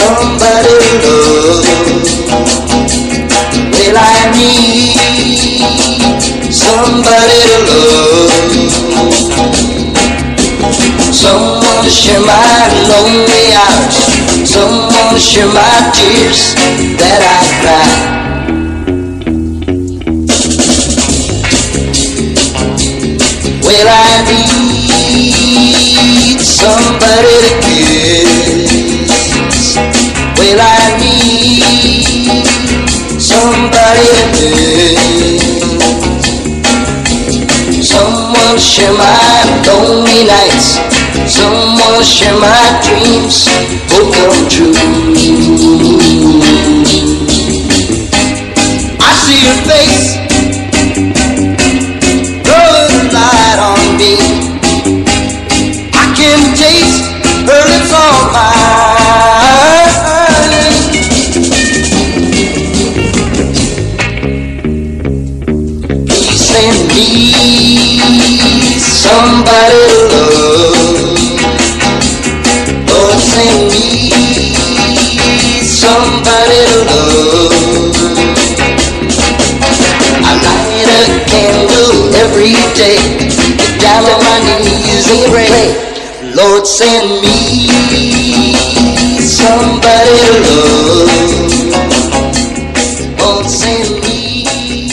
somebody to love. Well, I need somebody to love. Someone to share my lonely hours, someone to share my tears that I cry. Well, I need somebody to kiss. Well, I need somebody to miss. Someone to share my lonely nights, someone to share my dreams, will come true. I see your face, throwing a light on me. I can taste her lips on mine. Please send me somebody to love. Lord, send me somebody to love. I light a candle every day, get down on my knees and pray. Lord, send me somebody to love.